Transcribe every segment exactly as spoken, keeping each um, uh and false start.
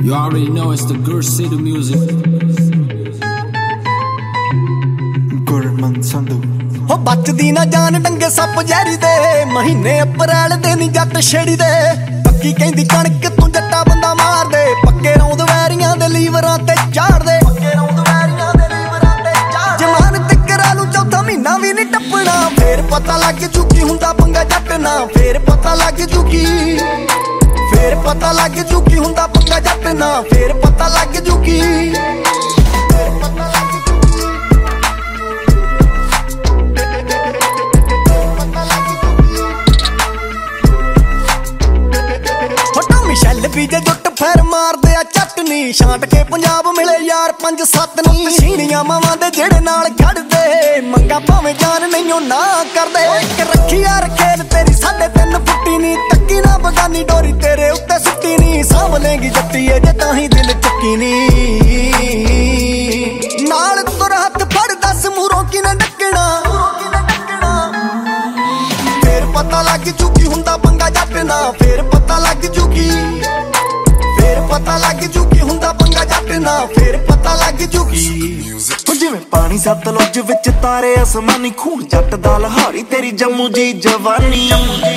You already know it's the Gur City music. Gurman Sandhu हो बचदी ना जान डंगे सप जहरी दे महीने अप्रैल दे नी जट छेड़ी दे पक्की कहंदी कणक तू जट्टा बंदा मार दे पक्के रौंद वैरियां दे लीवरां ते चाड़ दे पक्के रौंद वैरियां दे लीवरां ते चाड़ जमानत करा लूं चौथा महीना भी नी टप्पना फेर पता लग चुकी हुंदा पंगा जट ना फेर पता लग चुकी फेर पता लग चुकी हुंदा पंगा जट ना फेर पता लग चुकी फेर पता लग मिशैल बीजे जुट फैर मार दे चटनी छांट के पंजाब मिले यार पंज सत्त नी सीनियां मावां दे जेड़े नाल खड़दे मंगा भावें जान नहीं ना करदे इक रखी यार खेल तेरी साढ़े तीन फुट्टी नी तक्की ना बगानी डोरी तेरे उत्ते सुट्टी नी सांभ लेंगी जट्टी जे ताहीं दिल चुक्की नी नाल तुर हथ फड़ दस मूरों किने डकना फेर पता लग चुकी हुंदा पंगा जट ना फेर पता लग चुकी फेर पता लग चुकी हुंदा पंगा जट ना फेर पता लग चुकी जिवें पानी सतलुज विच तारे आसमानी खून जट दा लहारी तेरी जम्मू जी जवानी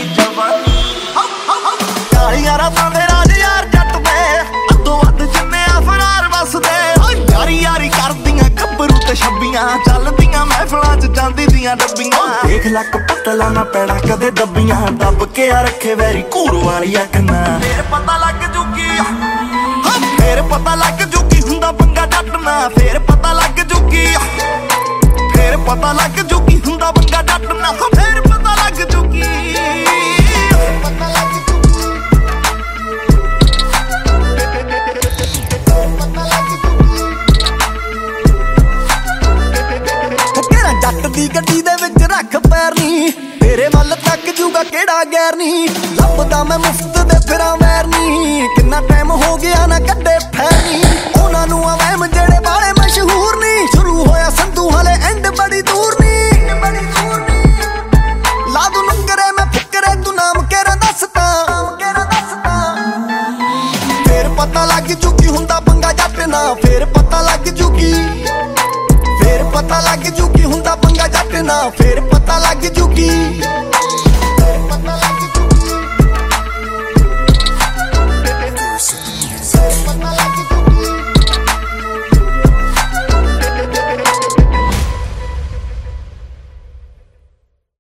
कालियां रातां दे राज यार जट दे अद्धो अध जिन्ने अफरार वसदे यारी यारी करदियां गब्बरू ते छब्बियां चलदियां महफिलां च चांदी दियां डब्बियां देख लक पतला ना पैड़ा कदे दब्बियां दब के आ रखे वैरी घूर वाली अखना फेर पता लग चुकी फेर पता लग चुकी हुंदा पंगा डटना फेर पता लग चुकी फेर पता लग चुकी हुंदा पंगा डटना फेर पता लग चुकी पता लग जट दी गड्डी दे विच रख पैर नी तेरे वल तक जूगा केड़ा गैर नी लभदा मैं मुफ्त दे फिरां वैर नी किन्ना टाइम हो गया ना कड्डे फैर नी उन्हां नूं आ वहम जेड़े